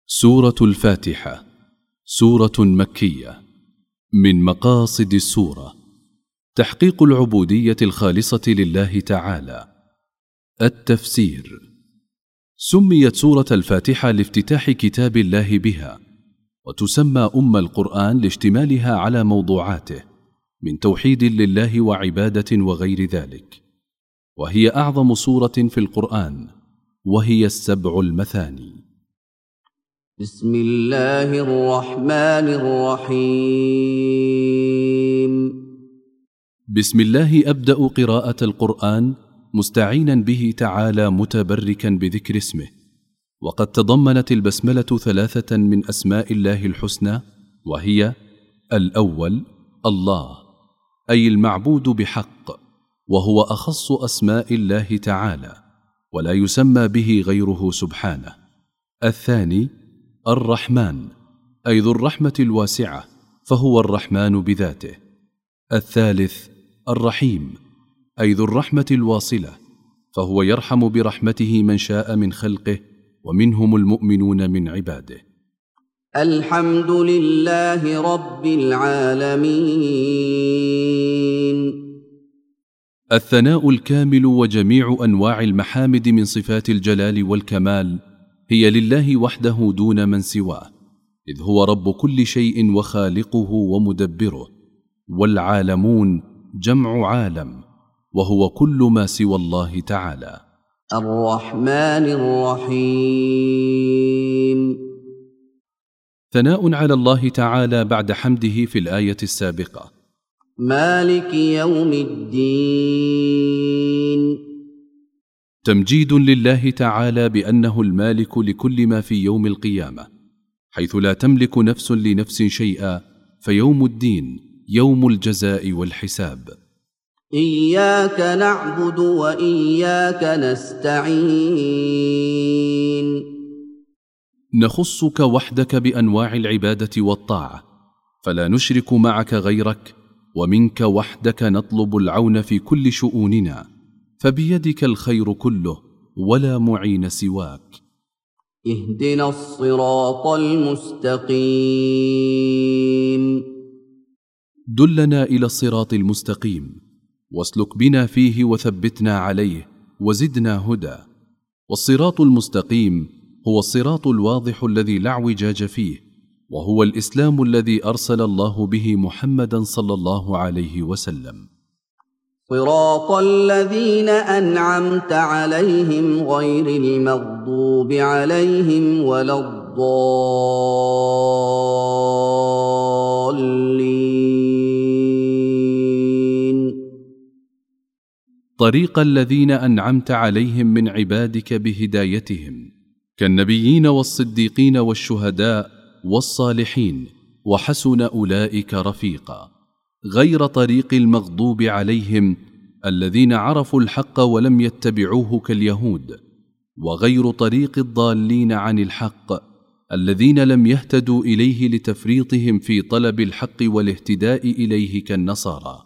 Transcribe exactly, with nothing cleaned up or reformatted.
سورة الفاتحة سورة مكية. من مقاصد السورة تحقيق العبودية الخالصة لله تعالى. التفسير: سميت سورة الفاتحة لافتتاح كتاب الله بها، وتسمى أم القرآن لاشتمالها على موضوعاته من توحيد لله وعبادة وغير ذلك، وهي أعظم سورة في القرآن، وهي السبع المثاني. بسم الله الرحمن الرحيم. بسم الله أبدأ قراءة القرآن مستعينا به تعالى متبركا بذكر اسمه. وقد تضمنت البسملة ثلاثة من أسماء الله الحسنى، وهي: الأول الله، أي المعبود بحق، وهو أخص أسماء الله تعالى ولا يسمى به غيره سبحانه. الثاني الرحمن، أي ذو الرحمة الواسعة، فهو الرحمن بذاته. الثالث الرحيم، أي ذو الرحمة الواصلة، فهو يرحم برحمته من شاء من خلقه، ومنهم المؤمنون من عباده. الحمد لله رب العالمين. الثناء الكامل وجميع أنواع المحامد من صفات الجلال والكمال هي لله وحده دون من سواه، إذ هو رب كل شيء وخالقه ومدبره. والعالمون جمع عالم، وهو كل ما سوى الله تعالى. الرحمن الرحيم. ثناء على الله تعالى بعد حمده في الآية السابقة. مالك يوم الدين. تمجيد لله تعالى بأنه المالك لكل ما في يوم القيامة، حيث لا تملك نفس لنفس شيئا، فيوم الدين يوم الجزاء والحساب. إياك نعبد وإياك نستعين. نخصك وحدك بأنواع العبادة والطاعة، فلا نشرك معك غيرك، ومنك وحدك نطلب العون في كل شؤوننا، فبيدك الخير كله ولا معين سواك. اهدنا الصراط المستقيم. دلنا إلى الصراط المستقيم، واسلك بنا فيه وثبتنا عليه، وزدنا هدى. والصراط المستقيم هو الصراط الواضح الذي لا اعوجاج فيه، وهو الإسلام الذي أرسل الله به محمدا صلى الله عليه وسلم. صراط الذين أنعمت عليهم غير المغضوب عليهم ولا الضالين. طريق الذين أنعمت عليهم من عبادك بهدايتهم، كالنبيين والصديقين والشهداء والصالحين، وحسن أولئك رفيقا، غير طريق المغضوب عليهم الذين عرفوا الحق ولم يتبعوه كاليهود، وغير طريق الضالين عن الحق الذين لم يهتدوا إليه لتفريطهم في طلب الحق والاهتداء إليه كالنصارى.